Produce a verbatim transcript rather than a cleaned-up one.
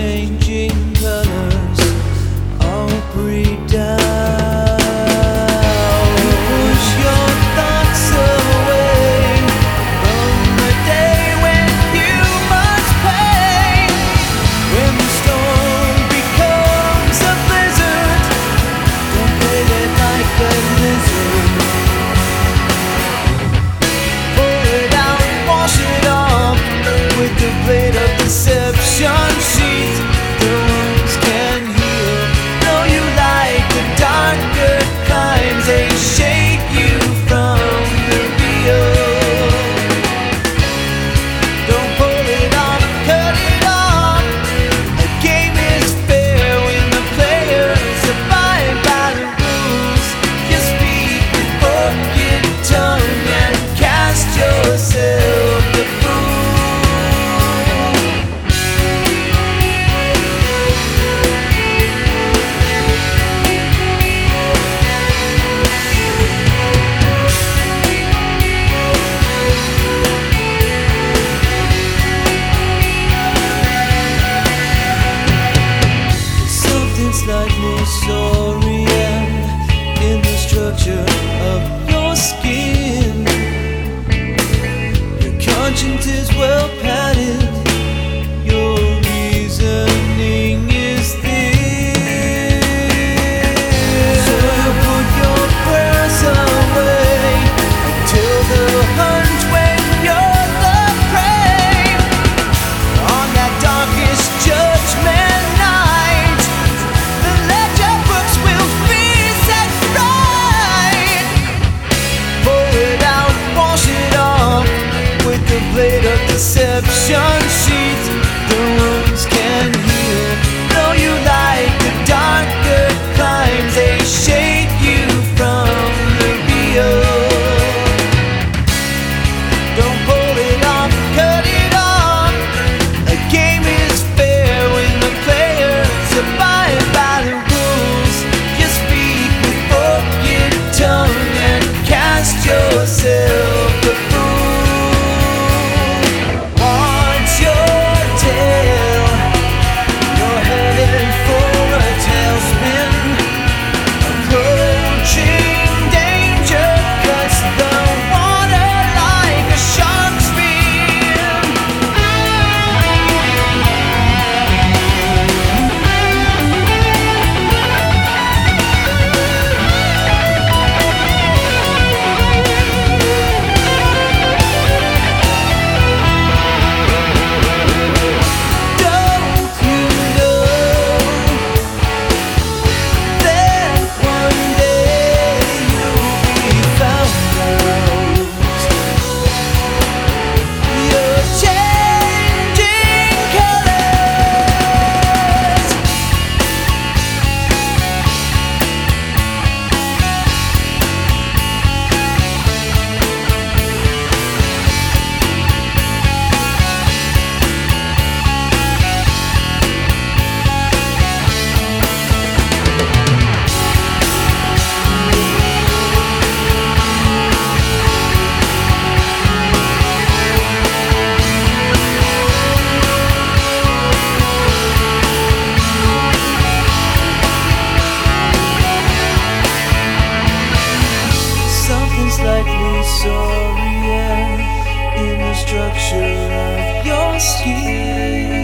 changing colors all break down. You push your thoughts away from the day when you must pay. When the storm becomes a blizzard, don't play it like a lizard. Pull it out, wash it off with the blade of deception. Sheets the wounds can heal. Know you like the darker climes, they shake you from the real. Don't pull it off, cut it off. A game is fair when the players abide by the rules. You speak with broken tongue and cast yourself the fool. Something slightly Saurian in the structure of your skin. Your conscience is well padded. Your reasoning is thin. So you put your prayers away until the hunt when you're the prey. On that darkest judgment night, the ledger books will be set right. Pull it out, wash it off with the blade of deception. Sheets the wounds can heal. Know you like the darker climes, they shake you from the real. Don't pull it off, cut it off. A game is fair when the players abide by the rules. You speak with broken tongue and cast yourself the fool. What's your tale? You're headed for a tailspin. Approaching danger cuts the water like a shark's fin. Don't you know that one day you'll be found out? You're changing colors. Something slightly Saurian in the structure of your skin.